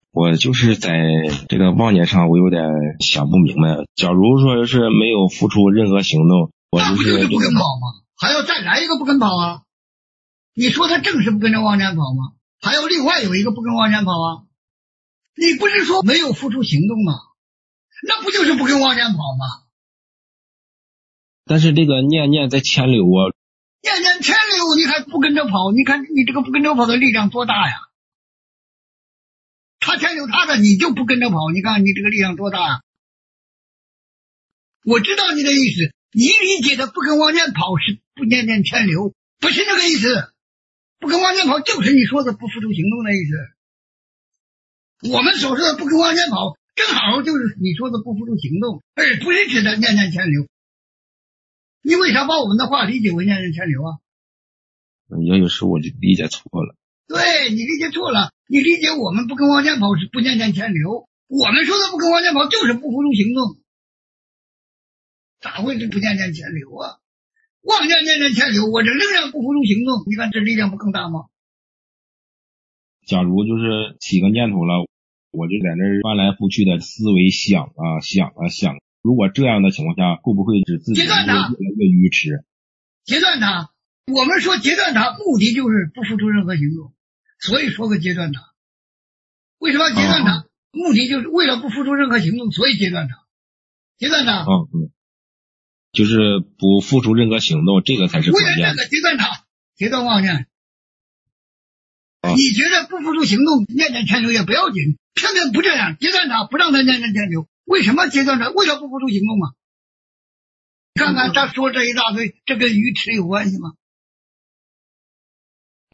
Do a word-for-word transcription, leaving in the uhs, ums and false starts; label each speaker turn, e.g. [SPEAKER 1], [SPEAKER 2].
[SPEAKER 1] 我就是在这个妄念上我有点想不明白，假如说是没有付出任何行动，我
[SPEAKER 2] 那不就是不跟跑吗？还要再来一个不跟跑啊？你说他正是不跟着妄念跑吗？还有另外有一个不跟妄念跑啊？你不是说没有付出行动吗？那不就是不跟妄念跑吗？
[SPEAKER 1] 但是这个念念在牵流啊，
[SPEAKER 2] 念念牵流，你还不跟着跑？你看你这个不跟着跑的力量多大呀？他牵流他的，你就不跟着跑，你看你这个力量多大呀？我知道你的意思，你理解的不跟妄念跑是不念念牵流，不是这个意思。不跟妄念跑就是你说的不付出行动的意思。我们所说的不跟妄念跑，正好就是你说的不付出行动，而不是指的念念牵流。你为啥把我们的话理解为念念牵流啊？
[SPEAKER 1] 也有时候我就理解错了。
[SPEAKER 2] 对，你理解错了，你理解我们不跟妄念跑是不念念牵流，我们说的不跟妄念跑就是不付出行动，咋会是不念念牵流啊？妄念念念牵流，我这仍然不付出行动，你看这力量不更大吗？
[SPEAKER 1] 假如就是起个念头了，我就在那儿翻来覆去的思维想啊想啊想，如果这样的情况下，会不会使自己越来越愚痴？
[SPEAKER 2] 截断它，我们说截断它，目的就是不付出任何行动，所以说个截断它。为什么要截断它？啊、目的就是为了不付出任何行动，所以截断它。截断它。
[SPEAKER 1] 嗯嗯。就是不付出任何行动，这个才是关键。
[SPEAKER 2] 为了这个截断它，截断妄念。啊、你觉得不付出行动，念念牵流也不要紧，偏偏不这样，截断它，不让它念念牵流。为什么截断它？为了不付出行动嘛。看看他说这一大堆，这跟愚痴有关系吗？